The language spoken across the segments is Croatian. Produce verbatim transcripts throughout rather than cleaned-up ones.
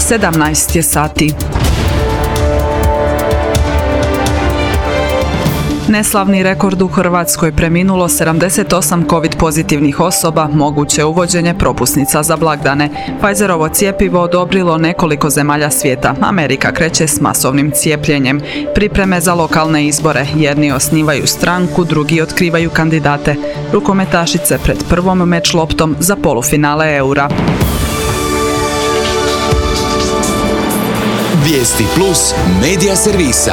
sedamnaest je sati. Neslavni rekord u Hrvatskoj, preminulo sedamdeset osam covid pozitivnih osoba, moguće uvođenje propusnica za blagdane. Pfizerovo cjepivo odobrilo nekoliko zemalja svijeta. Amerika kreće s masovnim cijepljenjem. Pripreme za lokalne izbore. Jedni osnivaju stranku, drugi otkrivaju kandidate. Rukometašice pred prvom meč loptom za polufinale Eura. Vijesti plus medija servisa.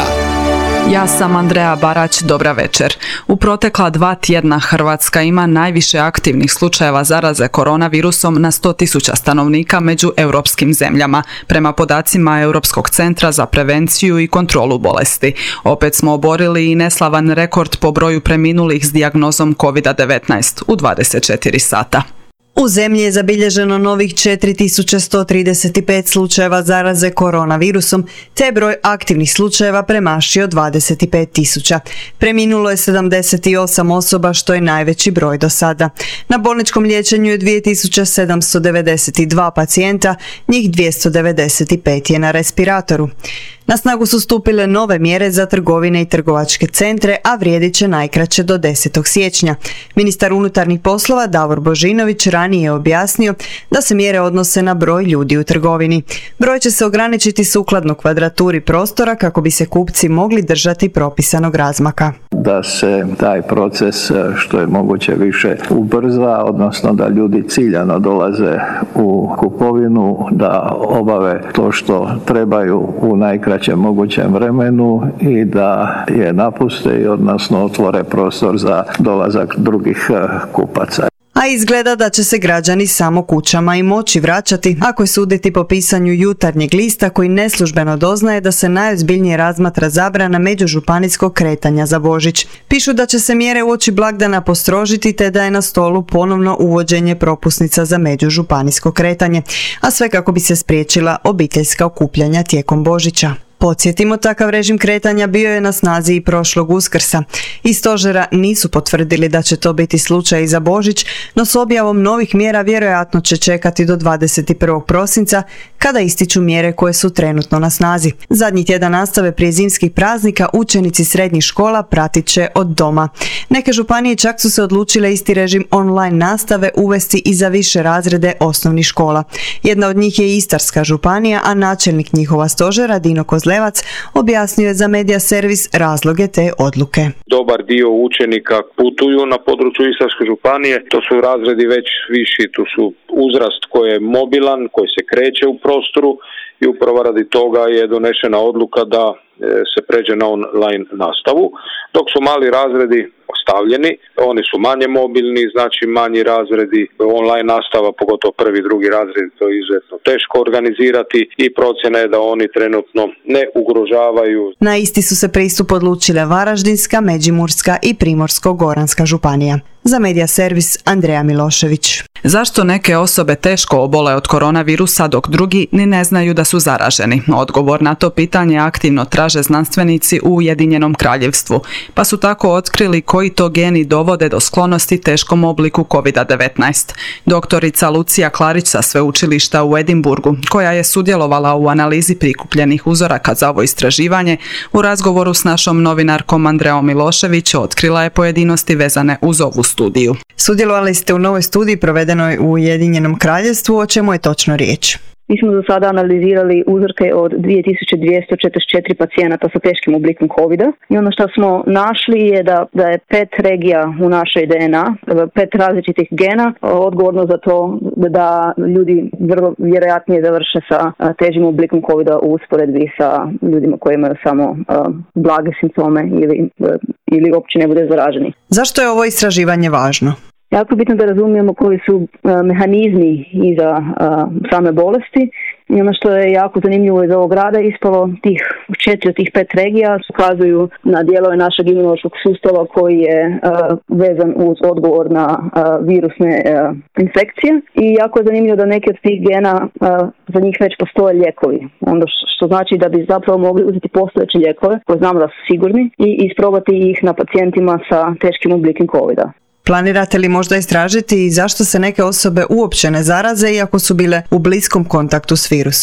Ja sam Andreja Barać, dobra večer. U protekla dva tjedna Hrvatska ima najviše aktivnih slučajeva zaraze koronavirusom na sto tisuća stanovnika među europskim zemljama, prema podacima Europskog centra za prevenciju i kontrolu bolesti. Opet smo oborili i neslavan rekord po broju preminulih s dijagnozom kovid devetnaest u dvadeset četiri sata. U zemlji je zabilježeno novih četiri tisuće sto trideset pet slučajeva zaraze koronavirusom, te broj aktivnih slučajeva premašio dvadeset pet tisuća. Preminulo je sedamdeset osam osoba, što je najveći broj do sada. Na bolničkom liječenju je dvije tisuće sedamsto devedeset dva pacijenta, njih dvjesto devedeset pet je na respiratoru. Na snagu su stupile nove mjere za trgovine i trgovačke centre, a vrijedit će najkraće do desetog siječnja. Ministar unutarnjih poslova Davor Božinović ranije je objasnio da se mjere odnose na broj ljudi u trgovini. Broj će se ograničiti sukladno kvadraturi prostora kako bi se kupci mogli držati propisanog razmaka. Da se taj proces što je moguće više ubrza, odnosno da ljudi ciljano dolaze u kupovinu, da obave to što trebaju u najkraćem mogućem vremenu i da je napuste i odnosno otvore prostor za dolazak drugih kupaca. A izgleda da će se građani samo kućama i moći vraćati, ako je suditi po pisanju Jutarnjeg lista, koji neslužbeno doznaje da se najozbiljnije razmatra zabrana međužupanijskog kretanja za Božić. Pišu da će se mjere uoči blagdana postrožiti te da je na stolu ponovno uvođenje propusnica za međužupanijsko kretanje, a sve kako bi se spriječila obiteljska okupljanja tijekom Božića. Podsjetimo, takav režim kretanja bio je na snazi i prošlog Uskrsa. Iz stožera nisu potvrdili da će to biti slučaj i za Božić, no s objavom novih mjera vjerojatno će čekati do dvadeset prvog prosinca, kada ističu mjere koje su trenutno na snazi. Zadnji tjedan nastave prije zimskih praznika učenici srednjih škola pratit će od doma. Neke županije čak su se odlučile isti režim online nastave uvesti i za više razrede osnovnih škola. Jedna od njih je Istarska županija, a načelnik njihova stožera Dino Kozlevac objasnio je za medija servis razloge te odluke. Dobar dio učenika putuju na području Istarske županije, to su razredi već viši, tu su uzrast koji je mobilan, koji se kreće u prostoru i upravo radi toga je donešena odluka da se pređe na online nastavu, dok su mali razredi ostavljeni, oni su manje mobilni, znači manji razredi, online nastava, pogotovo prvi i drugi razred, to je izuzetno teško organizirati i procjena je da oni trenutno ne ugrožavaju. Na isti su se pristup odlučile Varaždinska, Međimurska i Primorsko-goranska županija. Za medija servis Andreja Milošević. Zašto neke osobe teško obole od koronavirusa dok drugi ni ne znaju da su zaraženi? Odgovor na to pitanje aktivno traže znanstvenici u Ujedinjenom Kraljevstvu, pa su tako otkrili koji to geni dovode do sklonosti teškom obliku kovid devetnaest. Doktorica Lucija Klarić sa sveučilišta u Edinburgu, koja je sudjelovala u analizi prikupljenih uzoraka za ovo istraživanje, u razgovoru s našom novinarkom Andreom Milošević otkrila je pojedinosti vezane uz ovu studiju. Sudjelovali ste u novoj studiji provedenoj u Ujedinjenom Kraljevstvu, o čemu je točno riječ? Mi smo do sada analizirali uzorke od dvije tisuće dvjesto četrdeset četiri pacijenata sa teškim oblikom kovida i ono što smo našli je da, da je pet regija u našoj D N A, pet različitih gena, odgovorno za to da ljudi vrlo vjerojatnije završe sa težim oblikom kovida u usporedbi sa ljudima koji imaju samo uh, blage simptome ili, uh, ili uopće ne bude zaraženi. Zašto je ovo istraživanje važno? Jako je bitno da razumijemo koji su uh, mehanizmi iza uh, same bolesti i ono što je jako zanimljivo iz ovog rada ispalo tih četiri od tih pet regija ukazuju na dijelove našeg imunološkog sustava koji je uh, vezan uz odgovor na uh, virusne uh, infekcije i jako je zanimljivo da neki od tih gena uh, za njih već postoje lijekovi. Onda što znači da bi zapravo mogli uzeti postojeće lijekove koje znamo da su sigurni i isprobati ih na pacijentima sa teškim oblikom kovida. Planirate li možda istražiti zašto se neke osobe uopće ne zaraze iako su bile u bliskom kontaktu s virusom?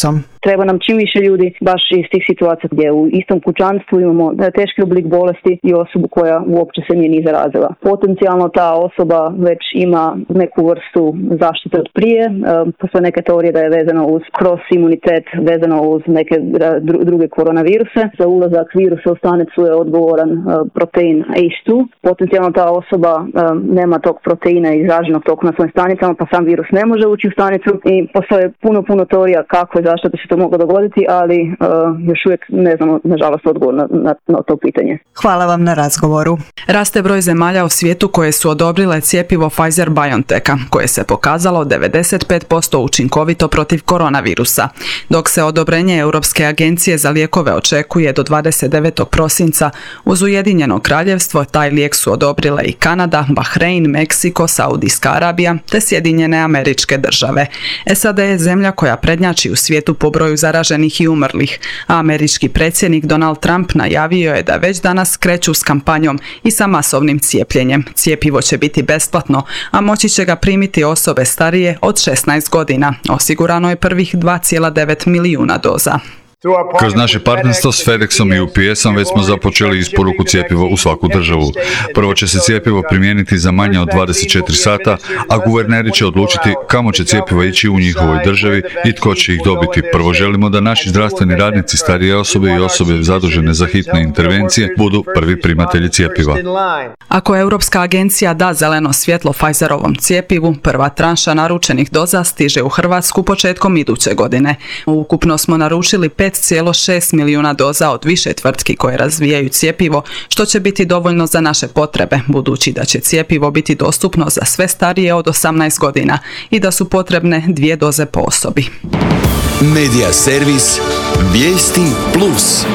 treba nam čim više ljudi baš iz tih situacija gdje u istom kućanstvu imamo teški oblik bolesti i osobu koja uopće se nije ni zarazila. Potencijalno ta osoba već ima neku vrstu zaštite od prije, postoje neke teorije da je vezano uz cross imunitet, vezano uz neke druge koronaviruse. Za ulazak virusa u stanicu je odgovoran protein A C E dva. Potencijalno ta osoba nema tog proteina izraženog tog na svojim stanicama, pa sam virus ne može ući u stanicu i postoje puno, puno teorija kako i zašto bi se to moglo dogoditi, ali uh, još uvijek ne znamo, nažalost, odgovor na, na, na to pitanje. Hvala vam na razgovoru. Raste broj zemalja u svijetu koje su odobrile cjepivo Pfizer-BioNTecha, koje se pokazalo devedeset pet posto učinkovito protiv koronavirusa, dok se odobrenje Europske agencije za lijekove očekuje do dvadeset devetog prosinca. Uz Ujedinjeno kraljevstvo taj lijek su odobrile i Kanada, Bahrein, Meksiko, Saudijska Arabija te Sjedinjene Američke Države. S A D je zemlja koja prednjači u svijetu po broju zaraženih i umrlih, a američki predsjednik Donald Trump najavio je da već danas kreću s kampanjom i sa masovnim cijepljenjem. Cijepivo će biti besplatno, a moći će ga primiti osobe starije od šesnaest godina. Osigurano je prvih dva zarez devet milijuna doza. Kroz naše partnerstvo s FedExom i U P S-om već smo započeli isporuku cjepiva u svaku državu. Prvo će se cjepivo primijeniti za manje od dvadeset četiri sata, a guverneri će odlučiti kamo će cjepivo ići u njihovoj državi i tko će ih dobiti. Prvo želimo da naši zdravstveni radnici, starije osobe i osobe zadužene za hitne intervencije budu prvi primatelji cjepiva. Ako Europska agencija da zeleno svjetlo Pfizerovom cjepivu, prva tranša naručenih doza stiže u Hrvatsku početkom iduće godine. Ukupno smo naručili pet zarez šest milijuna doza od više tvrtki koje razvijaju cjepivo, što će biti dovoljno za naše potrebe, budući da će cjepivo biti dostupno za sve starije od osamnaest godina i da su potrebne dvije doze po osobi. Medija servis Vijesti Plus.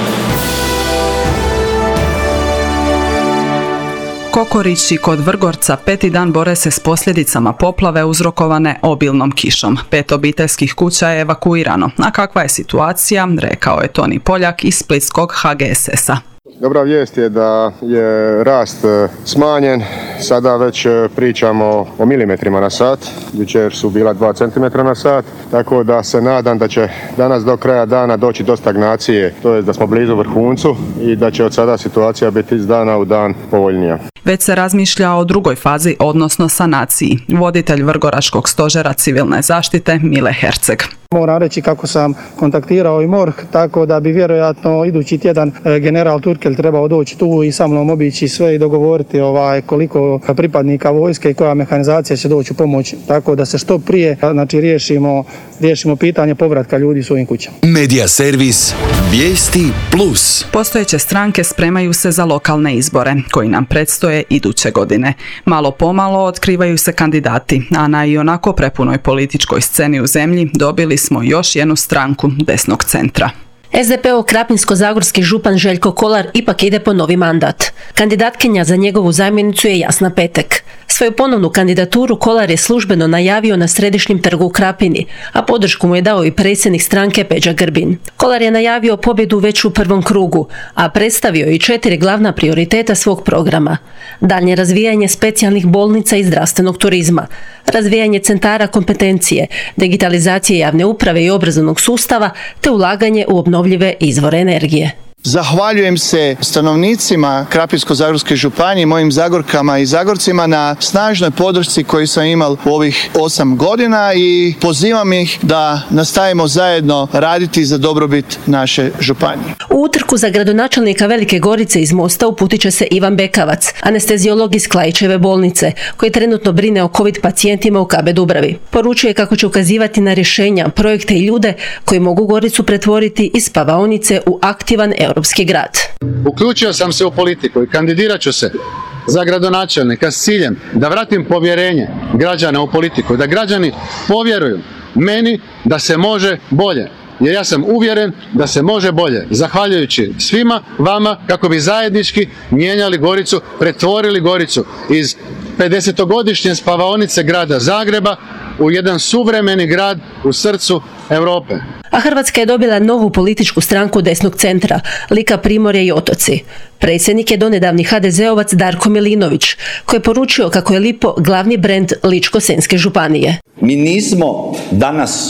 Kokorići kod Vrgorca peti dan bore se s posljedicama poplave uzrokovane obilnom kišom. Pet obiteljskih kuća je evakuirano. A kakva je situacija, rekao je Toni Poljak iz splitskog H G S S-a. Dobra vijest je da je rast smanjen, sada već pričamo o milimetrima na sat, jučer su bila dva centimetra na sat, tako da se nadam da će danas do kraja dana doći do stagnacije, to je da smo blizu vrhuncu i da će od sada situacija biti iz dana u dan povoljnija. Već se razmišlja o drugoj fazi, odnosno sanaciji. Voditelj Vrgoračkog stožera civilne zaštite Mile Herceg. Moram reći kako sam kontaktirao i MORH, tako da bi vjerojatno idući tjedan general Turkel trebao doći tu i sa mnom obići sve i dogovoriti ovaj, koliko pripadnika vojske i koja mehanizacija će doći u pomoć, tako da se što prije znači, riješimo, riješimo pitanje povratka ljudi svojim kućama. Medija servis Vijesti Plus. Postojeće stranke spremaju se za lokalne izbore, koji nam predstoje iduće godine. Malo pomalo otkrivaju se kandidati, a na i onako prepunoj političkoj sceni u zemlji dobili smo još jednu stranku desnog centra. S D P-ov krapinsko-zagorski župan Željko Kolar ipak ide po novi mandat. Kandidatkinja za njegovu zamjenicu je Jasna Petek. Svoju ponovnu kandidaturu Kolar je službeno najavio na Središnjem trgu u Krapini, a podršku mu je dao i predsjednik stranke Peđa Grbin. Kolar je najavio pobjedu već u prvom krugu, a predstavio i četiri glavna prioriteta svog programa. Daljnje razvijanje specijalnih bolnica i zdravstvenog turizma, razvijanje centara kompetencije, digitalizacije javne uprave i obrazovnog sustava, te ulaganje u obnovljive izvore energije. Zahvaljujem se stanovnicima Krapinsko-zagorske županije, mojim Zagorkama i Zagorcima na snažnoj podršci koju sam imao u ovih osam godina i pozivam ih da nastavimo zajedno raditi za dobrobit naše županije. U utrku za gradonačelnika Velike Gorice iz Mosta uputit će se Ivan Bekavac, anesteziolog iz Klaićeve bolnice, koji trenutno brine o COVID pacijentima u K B Dubravi. Poručuje kako će ukazivati na rješenja, projekte i ljude koji mogu Goricu pretvoriti iz spavaonice u aktivan europski grad. Uključio sam se u politiku i kandidirat ću se za gradonačelnika s ciljem da vratim povjerenje građana u politiku, da građani povjeruju meni da se može bolje. Jer ja sam uvjeren da se može bolje, zahvaljujući svima vama kako bi zajednički mijenjali Goricu, pretvorili Goricu iz pedesetogodišnje spavaonice grada Zagreba u jedan suvremeni grad u srcu Europe. A Hrvatska je dobila novu političku stranku desnog centra, Lika, Primorje i otoci. Predsjednik je donedavni ha de zeovac Darko Milinović, koji je poručio kako je Lipo glavni brend Ličko-senjske županije. Mi nismo danas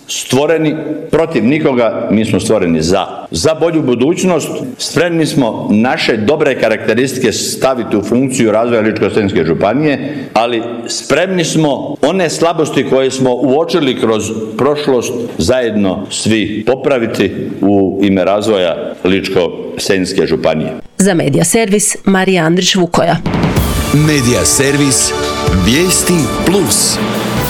stvoreni protiv nikoga, mi smo stvoreni za. Za bolju budućnost spremni smo naše dobre karakteristike staviti u funkciju razvoja Ličko-senjske županije, ali spremni smo one slabosti koje smo uočili kroz prošlost zajedno svi popraviti u ime razvoja Ličko-senjske županije. Za Medija servis Marija Andrić Vukoja. Medija servis Vijesti plus.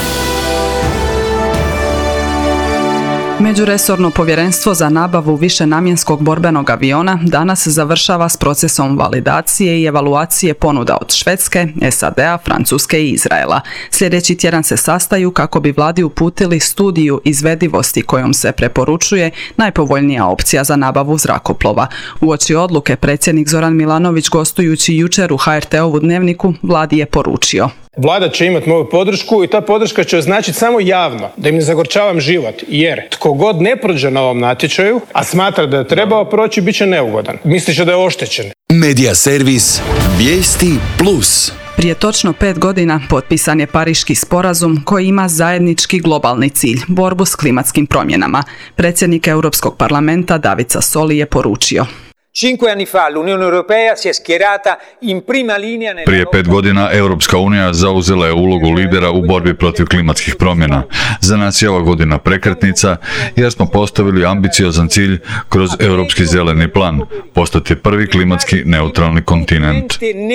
Međuresorno povjerenstvo za nabavu višenamjenskog borbenog aviona danas završava s procesom validacije i evaluacije ponuda od Švedske, S A D-a, Francuske i Izraela. Sljedeći tjedan se sastaju kako bi vladi uputili studiju izvedivosti kojom se preporučuje najpovoljnija opcija za nabavu zrakoplova. Uoči odluke predsjednik Zoran Milanović gostujući jučer u H R T-ovu Dnevniku vladi je poručio: Vlada će imati moju podršku i ta podrška će označiti samo javno, da im ne zagorčavam život, jer tko god ne prođe na ovom natječaju, a smatra da je trebao proći, bit će neugodan. Misliće da je oštećen. Medija servis Vijesti plus. Prije točno pet godina potpisan je Pariški sporazum koji ima zajednički globalni cilj, borbu s klimatskim promjenama. Predsjednik Europskog parlamenta David Sassoli je poručio: Prije pet godina Europska unija zauzela je ulogu lidera u borbi protiv klimatskih promjena. Za nas je ova godina prekretnica jer smo postavili ambiciozan cilj kroz Europski zeleni plan, postati prvi klimatski neutralni kontinent.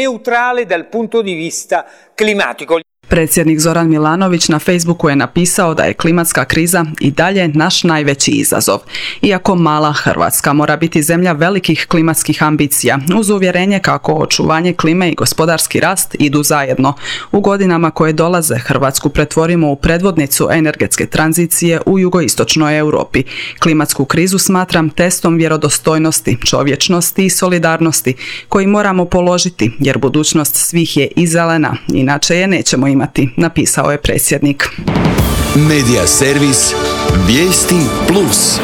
Predsjednik Zoran Milanović na Facebooku je napisao da je klimatska kriza i dalje naš najveći izazov. Iako mala Hrvatska mora biti zemlja velikih klimatskih ambicija, uz uvjerenje kako očuvanje klime i gospodarski rast idu zajedno. U godinama koje dolaze Hrvatsku pretvorimo u predvodnicu energetske tranzicije u jugoistočnoj Europi. Klimatsku krizu smatram testom vjerodostojnosti, čovječnosti i solidarnosti koji moramo položiti jer budućnost svih je i zelena, inače je nećemo imati, napisao je predsjednik. Medija servis Vijesti plus.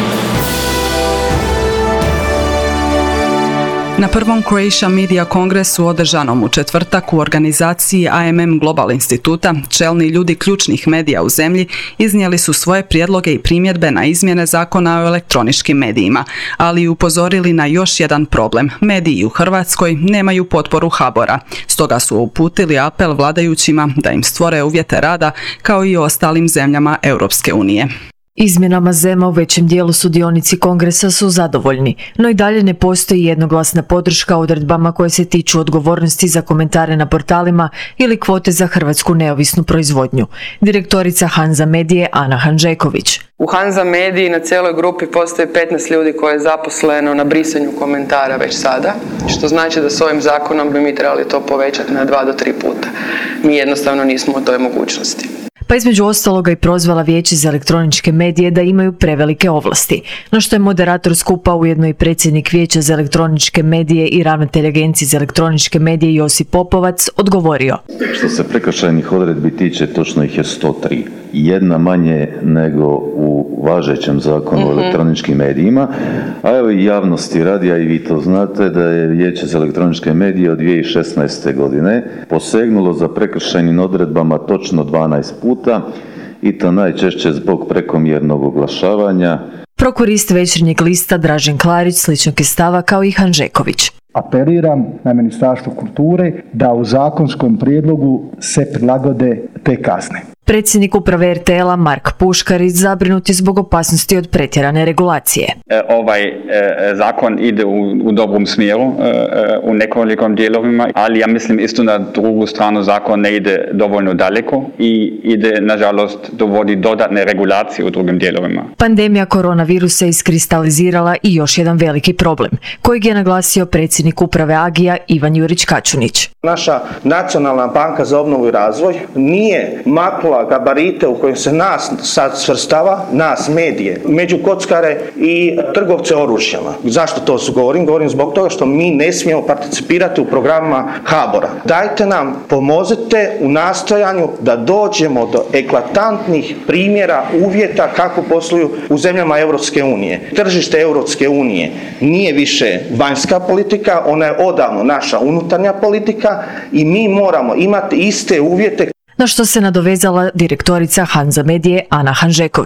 Na prvom Croatia Media kongresu održanom u četvrtak u organizaciji A M M Global instituta, čelni ljudi ključnih medija u zemlji iznijeli su svoje prijedloge i primjedbe na izmjene zakona o elektroničkim medijima, ali i upozorili na još jedan problem. Mediji u Hrvatskoj nemaju potporu HABOR-a, stoga su uputili apel vladajućima da im stvore uvjete rada kao i u ostalim zemljama Europske unije. Izmjenama Z E M-a u većem dijelu sudionici kongresa su zadovoljni, no i dalje ne postoji jednoglasna podrška odredbama koje se tiču odgovornosti za komentare na portalima ili kvote za hrvatsku neovisnu proizvodnju. Direktorica Hanza Medije Ana Handžeković. U Hanza Mediji na cijeloj grupi postoji petnaest ljudi koje je zaposleno na brisanju komentara već sada, što znači da s ovim zakonom bi mi trebali to povećati na dva do tri puta. Mi jednostavno nismo u toj mogućnosti. Pa između ostaloga i prozvala Vijeće za elektroničke medije da imaju prevelike ovlasti, no što je moderator skupa ujedno i predsjednik Vijeća za elektroničke medije i ravnatelj Agencije za elektroničke medije Josip Popovac odgovorio. Što se prekršajnih odredbi tiče, točno ih je sto tri. Jedna manje nego u važećem zakonu mm-hmm. o elektroničkim medijima, a evo i javnosti radi, a i vi to znate, da je Vijeće za elektroničke medije od dvije tisuće šesnaeste. godine posegnulo za prekršajnim odredbama točno dvanaest puta i to najčešće zbog prekomjernog oglašavanja. Prokurist Večernjeg lista Dražen Klarić sličnog je stava kao i Handžeković. Apeliram na Ministarstvo kulture da u zakonskom prijedlogu se prilagode te kazne. Predsjednik uprave R T L-a Mark Puškarić zabrinut je zbog opasnosti od pretjerane regulacije. Ovaj e, zakon ide u, u dobrom smjeru e, u nekoliko dijelovima, ali ja mislim isto na drugu stranu zakon ne ide dovoljno daleko i ide, nažalost, dovodi dodatne regulacije u drugim dijelovima. Pandemija koronavirusa iskristalizirala i još jedan veliki problem, kojeg je naglasio predsjednik uprave Agija Ivan Jurić Kačunić. Naša Nacionalna banka za obnovu i razvoj nije maknula gabarite u kojim se nas sad svrstava, nas medije, među kockare i trgovce oružjama. Zašto to su govorim? Govorim zbog toga što mi ne smijemo participirati u programima HABOR-a. Dajte nam, pomozite u nastojanju da dođemo do eklatantnih primjera uvjeta kako posluju u zemljama Europske unije. Tržište Europske unije nije više vanjska politika, ona je odavno naša unutarnja politika i mi moramo imati iste uvjete. Na što se nadovezala direktorica Hanza Medije Ana Handžeković.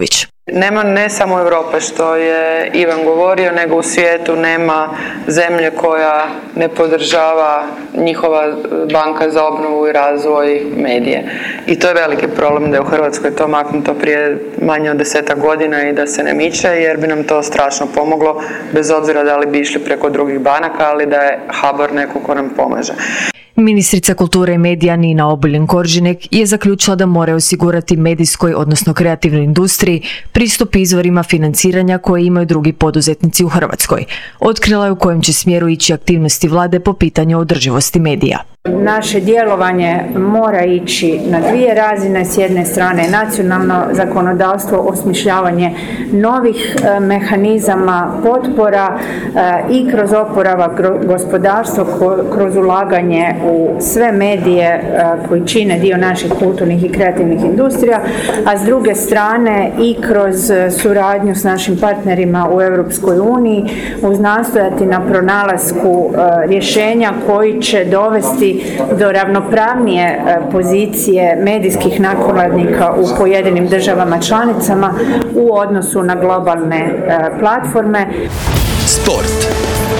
Nema ne samo Europe, što je Ivan govorio, nego u svijetu nema zemlje koja ne podržava njihova banka za obnovu i razvoj medije. I to je veliki problem da je u Hrvatskoj to maknuto prije manje od desetak godina i da se ne miče, jer bi nam to strašno pomoglo, bez obzira da li bi išli preko drugih banaka, ali da je H B O R neko ko nam pomaže. Ministrica kulture i medija Nina Obuljen Koržinek je zaključila da moraju osigurati medijskoj, odnosno kreativnoj industriji, pristup izvorima financiranja koje imaju drugi poduzetnici u Hrvatskoj. Otkrila je u kojem će smjeru ići aktivnosti vlade po pitanju održivosti medija. Naše djelovanje mora ići na dvije razine, s jedne strane nacionalno zakonodavstvo, osmišljavanje novih e, mehanizama potpora e, i kroz oporavak gospodarstva, kroz ulaganje u sve medije e, koji čine dio naših kulturnih i kreativnih industrija, a s druge strane i kroz suradnju s našim partnerima u Europskoj uniji uznastojati na pronalasku e, rješenja koji će dovesti do ravnopravnije pozicije medijskih nakladnika u pojedinim državama članicama u odnosu na globalne platforme. Sport.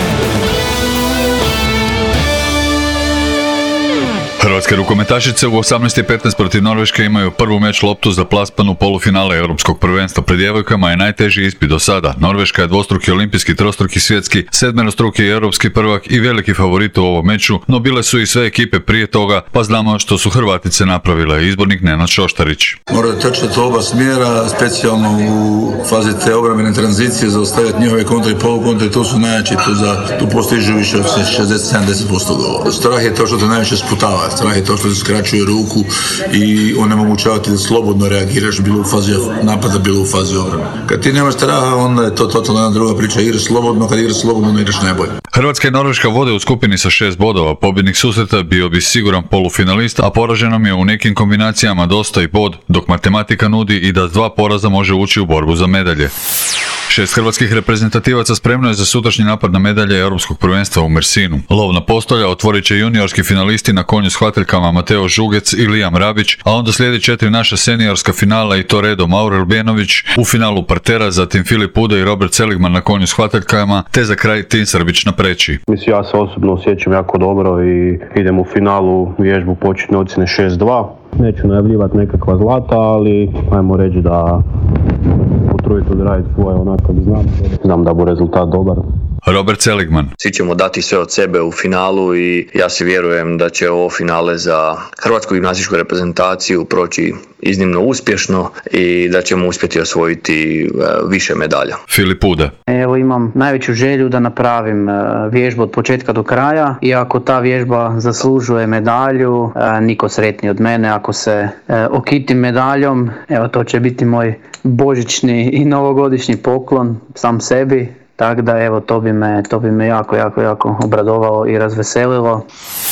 Hrvatske rukometašice u osamnaest i petnaest protiv Norveške imaju prvu meč loptu za plasman u polufinale Europskog prvenstva. Pred djevojkama je najteži ispit do sada. Norveška je dvostruki olimpijski, trostruki svjetski, sedmerostruki europski prvak i veliki favorit u ovom meču, no bile su i sve ekipe prije toga, pa znamo što su Hrvatice napravile. Izbornik Nenad Šoštarić. Moraju trčati oba smjera, specijalno u fazi te obrambene tranzicije, zaustavljati njihove kontre i polukontre, to su najjači, tu, za, tu postižu više od šezdeset do sedamdeset posto gola. Strah je to što te najviše sputava. Strah je to što se skraćuje ruku i onemogućavati da slobodno reagiraš bilo u fazi napada, bilo u fazi obrane. Kad ti nemaš straha, onda je to totalno jedna druga priča. Igraš slobodno, kad igraš slobodno, onda igraš najbolje. Hrvatska i Norveška vode u skupini sa šest bodova. Pobjednik susreta bio bi siguran polufinalista, a poraženom je u nekim kombinacijama dosta i bod, dok matematika nudi i da s dva poraza može ući u borbu za medalje. Šest hrvatskih reprezentativaca spremno je za sutrašnji napad na medalje Europskog prvenstva u Mersinu. Lov na postolja otvorit će juniorski finalisti na konju s hvataljkama Mateo Žugec i Lijam Rabić, a onda slijedi četiri naša seniorska finala i to redom Aurel Bjenović u finalu partera, zatim Filip Ude i Robert Seligman na konju s hvataljkama, te za kraj Tin Srbić na preći. Mislim, ja se osobno osjećam jako dobro i idem u finalu vježbu početne ocjene šest dva. Neću najavljivati nekakva zlata, ali ajmo reći da potruditi odraditi svoje onako kako znam. Znam da bu rezultat dobar. Robert Seligman. Svi ćemo dati sve od sebe u finalu i ja se vjerujem da će ovo finale za hrvatsku gimnastičku reprezentaciju proći iznimno uspješno i da ćemo uspjeti osvojiti više medalja. Filip Ude. Evo, imam najveću želju da napravim vježbu od početka do kraja i ako ta vježba zaslužuje medalju, niko sretniji od mene. Ako se okitim medaljom, evo, to će biti moj božićni i novogodišnji poklon sam sebi. Tako da evo, to bi me, to bi me jako, jako, jako obradovalo i razveselilo.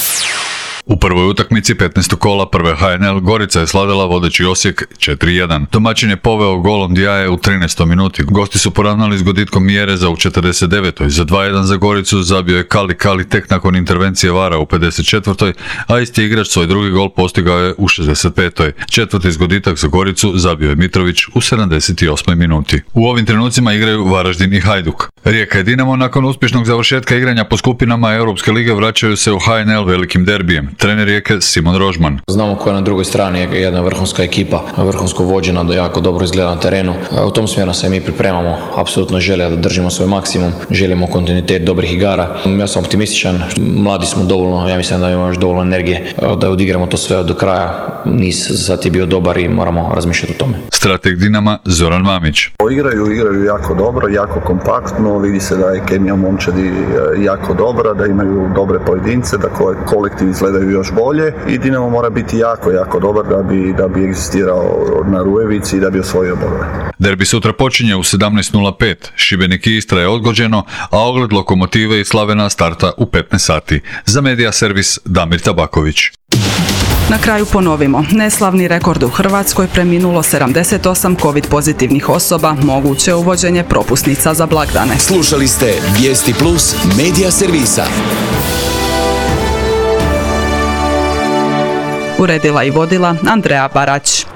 U prvoj utakmici petnaestog kola prve H N L Gorica je slavila vodeći Osijek četiri jedan. Domaćin je poveo golom Dijaje u trinaestoj minuti. Gosti su poravnali s goditkom Mjereza u četrdeset devetoj. Za dva jedan za Goricu zabio je Kali Kali tek nakon intervencije Vara u pedeset četvrtoj, a isti igrač svoj drugi gol postigao je u šezdeset petoj. Četvrti zgoditak za Goricu zabio je Mitrović u sedamdeset osmoj minuti. U ovim trenucima igraju Varaždin i Hajduk. Rijeka i Dinamo nakon uspješnog završetka igranja po skupinama Europske lige vraćaju se u H N L velikim derbijem. Trener Rijeke Simon Rožman. Znamo koja je na drugoj strani jedna vrhunska ekipa, vrhunsko vođena, da jako dobro izgleda na terenu. U tom smjeru se mi pripremamo, apsolutno želja da držimo svoj maksimum, želimo kontinuitet dobrih igara. Ja sam optimističan, mladi smo dovoljno, ja mislim da imamo još dovoljno energije da odigramo to sve do kraja. Niz sad je bio dobar i moramo razmišljati o tome. Strateg Dinama Zoran Mamić. Igraju, igraju jako dobro, jako kompaktno, vidi se da je kemija momčadi jako dobra, da imaju dobre pojedince, da kolektiv izgledaju još bolje i Dinamo mora biti jako, jako dobar da bi, da bi egzistirao na Rujevici i da bi osvojio bodove. Derbi sutra počinje u sedamnaest nula pet. Šibenik i Istra je odgođeno, a ogled Lokomotive i Slavena starta u petnaest sati. Za Medija servis Damir Tabaković. Na kraju ponovimo, neslavni rekord u Hrvatskoj, preminulo sedamdeset osam covid pozitivnih osoba, moguće uvođenje propusnica za blagdane. Slušali ste Vijesti Plus Medija servisa. Uredila i vodila Andreja Barać.